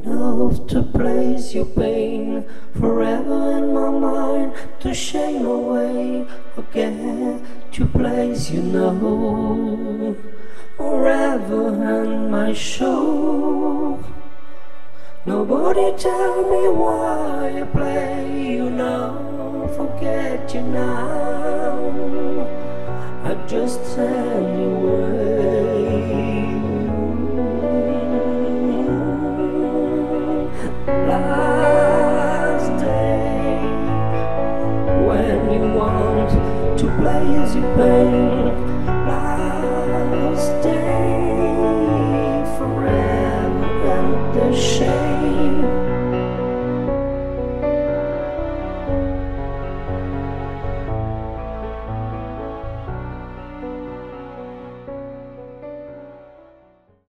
enough to place your pain forever in my mind, to shame away again, to place you know forever in my show. Nobody tell me why I play you now, forget you now, I just anyway. Last day when you want to place your pain, last day forever and the shame.